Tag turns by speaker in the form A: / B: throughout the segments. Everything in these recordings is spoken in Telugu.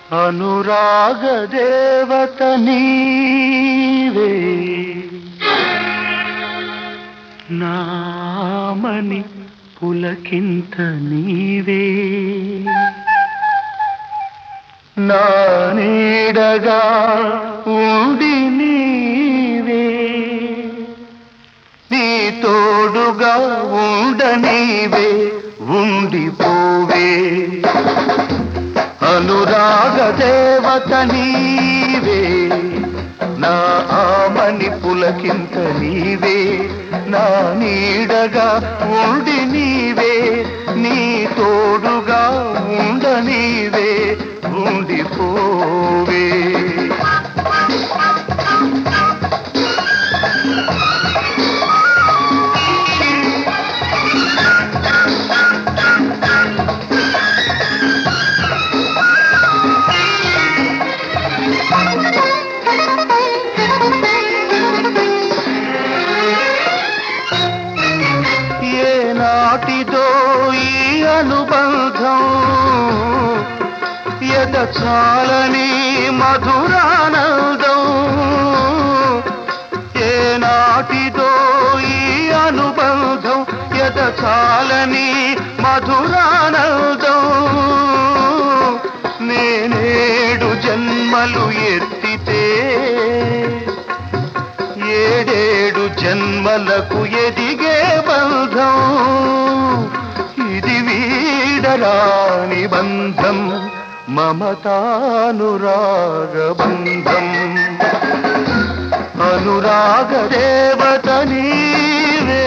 A: అనురాగ దేవత నీవే నామని పులకింత నీవే నా నీడగా ఉండి నీవే నీ తోడుగా ఉండనీవే ఉండిపోవే అనురాగ దేవత నీవే నా ఆమని పులకింత నీవే నా నీడగా ఉండి నీవే నీ తోడుగా ఉండనీవే ఉండిపోవే నాటిదో ఈ అనుబంధం ఎద చాలని మధురానందం ఏ నాటిదో ఈ అనుబంధం ఎద చాలని మధురానందం నేనేడు జన్మలు ఎత్తితే ఏడేడు జన్మలకు ఎదిగే బంధం ఇది వీడరాని బంధం మమతానురాగ బంధం అనురాగ దేవత నీవే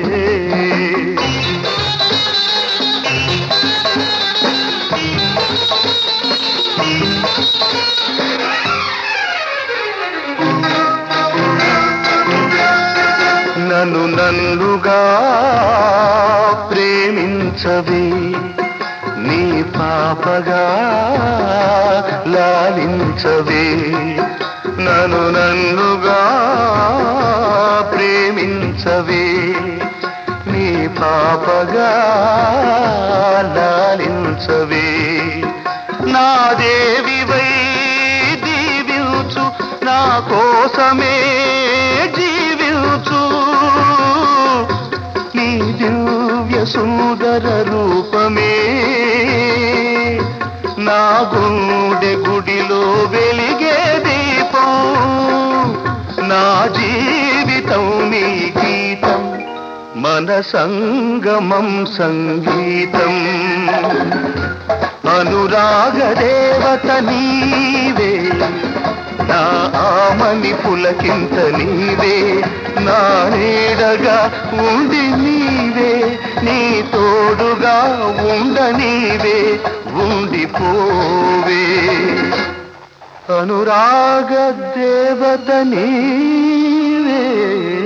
A: నన్ను నన్నుగా ప్రేమించవే నీ పాపగా లాలించవే నన్ను నన్నుగా ప్రేమించవే నీ పాపగా లాలించవే నా దేవివై దీవించు నా కోసమే జీవించు నీ దివ్య సుందర రూపమే నా గుండె గుడిలో వెలిగే దీపం నా జీవితం నీ గీతం మన సంగమం సంగీతం అనురాగ దేవత నీవే నా ఆమని పులకింత నీవే నా నీడగా ఉండి నీవే నీ తోడుగా ఉండనీవే ఉండిపోవే అనురాగ దేవత నీవే